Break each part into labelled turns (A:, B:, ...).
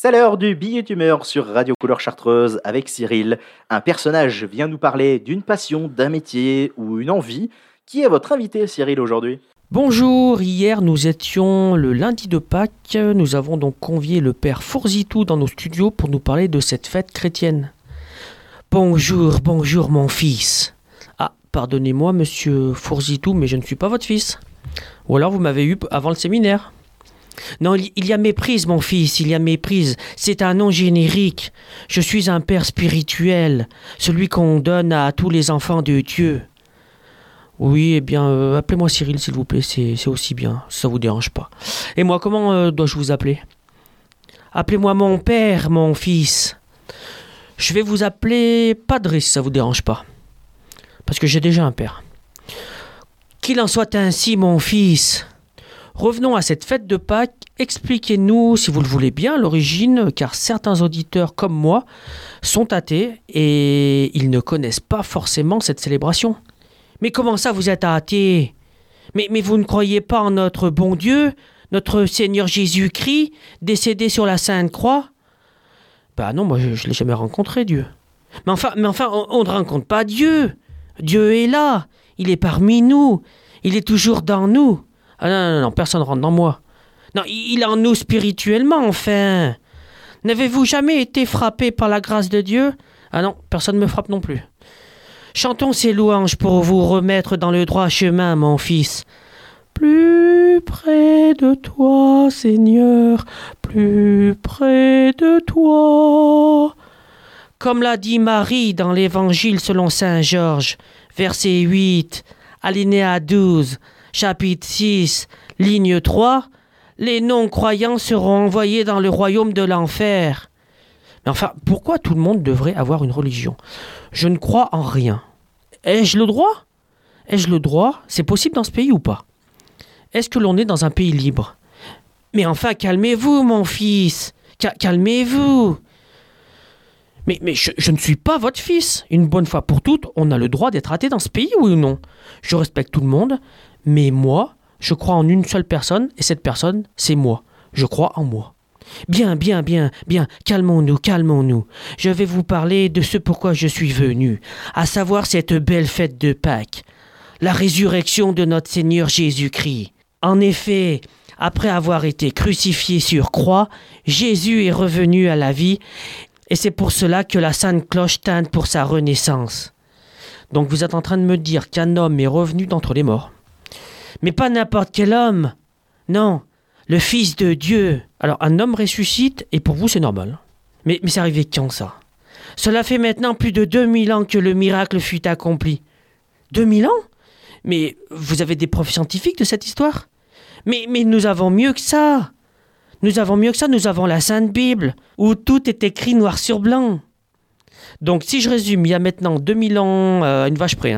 A: C'est l'heure du billet d'humeur sur Radio Couleur Chartreuse avec Cyril. Un personnage vient nous parler d'une passion, d'un métier ou une envie. Qui est votre invité, Cyril, aujourd'hui ?
B: Bonjour, hier nous étions le lundi de Pâques. Nous avons donc convié le père Fourzitou dans nos studios pour nous parler de cette fête chrétienne. Bonjour mon fils. Ah, pardonnez-moi monsieur Fourzitou, mais je ne suis pas votre fils. Ou alors vous m'avez eu avant le séminaire. Non, il y a méprise, mon fils, il y a méprise. C'est un nom générique. Je suis un père spirituel, celui qu'on donne à tous les enfants de Dieu. Oui, eh bien, appelez-moi Cyril, s'il vous plaît, c'est aussi bien, si ça vous dérange pas. Et moi, comment dois-je vous appeler ? Appelez-moi mon père, mon fils. Je vais vous appeler Padre, si ça vous dérange pas. Parce que j'ai déjà un père. Qu'il en soit ainsi, mon fils. Revenons à cette fête de Pâques. Expliquez-nous, si vous le voulez bien, l'origine, car certains auditeurs comme moi sont athées et ils ne connaissent pas forcément cette célébration. Mais comment ça, vous êtes athée ? Mais vous ne croyez pas en notre bon Dieu, notre Seigneur Jésus-Christ, décédé sur la Sainte Croix ? Bah non, moi je ne l'ai jamais rencontré, Dieu. Mais enfin, on ne rencontre pas Dieu. Dieu est là, il est parmi nous, il est toujours dans nous. Ah non, personne ne rentre dans moi. Non, il est en nous spirituellement, enfin. N'avez-vous jamais été frappé par la grâce de Dieu ? Ah non, personne ne me frappe non plus. Chantons ces louanges pour vous remettre dans le droit chemin, mon fils. Plus près de toi, Seigneur, plus près de toi. Comme l'a dit Marie dans l'Évangile selon saint Georges, verset 8, alinéa 12, chapitre 6, ligne 3, les non-croyants seront envoyés dans le royaume de l'enfer. Mais enfin, pourquoi tout le monde devrait avoir une religion ? Je ne crois en rien. Ai-je le droit ? Ai-je le droit ? C'est possible dans ce pays ou pas ? Est-ce que l'on est dans un pays libre ? Mais enfin, calmez-vous, mon fils. Calmez-vous. Mais je ne suis pas votre fils. Une bonne fois pour toutes, on a le droit d'être athée dans ce pays, oui ou non ? Je respecte tout le monde, mais moi, je crois en une seule personne, et cette personne, c'est moi. Je crois en moi. Bien, calmons-nous. Je vais vous parler de ce pourquoi je suis venu, à savoir cette belle fête de Pâques, la résurrection de notre Seigneur Jésus-Christ. En effet, après avoir été crucifié sur croix, Jésus est revenu à la vie, et c'est pour cela que la sainte cloche tinte pour sa renaissance. Donc vous êtes en train de me dire qu'un homme est revenu d'entre les morts. Mais pas n'importe quel homme, non, le Fils de Dieu. Alors un homme ressuscite et pour vous c'est normal. Mais c'est arrivé quand ça ? Cela fait maintenant plus de 2000 ans que le miracle fut accompli. 2000 ans ? Mais vous avez des preuves scientifiques de cette histoire ? Mais nous avons mieux que ça. Nous avons la Sainte Bible, où tout est écrit noir sur blanc. Donc si je résume, il y a maintenant 2000 ans, une vache près,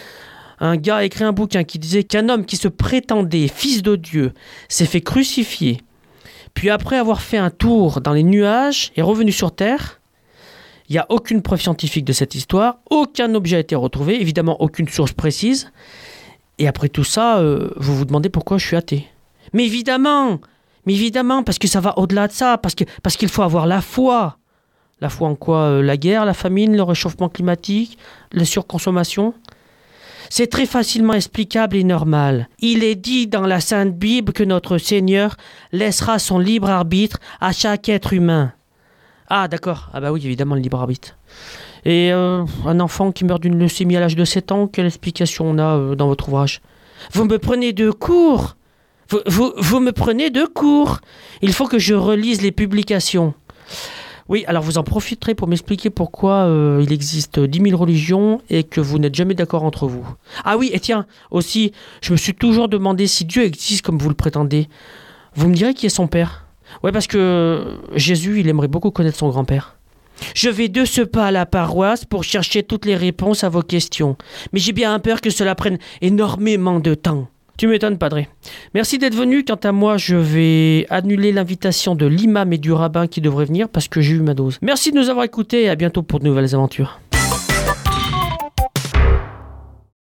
B: un gars a écrit un bouquin qui disait qu'un homme qui se prétendait fils de Dieu s'est fait crucifier, puis après avoir fait un tour dans les nuages est revenu sur terre. Il n'y a aucune preuve scientifique de cette histoire, aucun objet a été retrouvé, évidemment aucune source précise. Et après tout ça, vous vous demandez pourquoi je suis athée. Mais évidemment, parce que ça va au-delà de ça, parce qu'il faut avoir la foi. La foi en quoi ? La guerre, la famine, le réchauffement climatique, la surconsommation ? C'est très facilement explicable et normal. Il est dit dans la Sainte Bible que notre Seigneur laissera son libre arbitre à chaque être humain. Ah d'accord, ah bah oui, évidemment le libre arbitre. Et un enfant qui meurt d'une leucémie à l'âge de 7 ans, quelle explication on a dans votre ouvrage ? Vous me prenez de court. Vous me prenez de court. Il faut que je relise les publications. Oui, alors vous en profiterez pour m'expliquer pourquoi il existe 10 000 religions et que vous n'êtes jamais d'accord entre vous. Ah oui, et tiens, aussi, je me suis toujours demandé si Dieu existe comme vous le prétendez. Vous me direz qui est son père ? Ouais, parce que Jésus, il aimerait beaucoup connaître son grand-père. Je vais de ce pas à la paroisse pour chercher toutes les réponses à vos questions. Mais j'ai bien peur que cela prenne énormément de temps. Tu m'étonnes, Padre. Merci d'être venu. Quant à moi, je vais annuler l'invitation de l'imam et du rabbin qui devraient venir parce que j'ai eu ma dose. Merci de nous avoir écoutés et à bientôt pour de nouvelles aventures.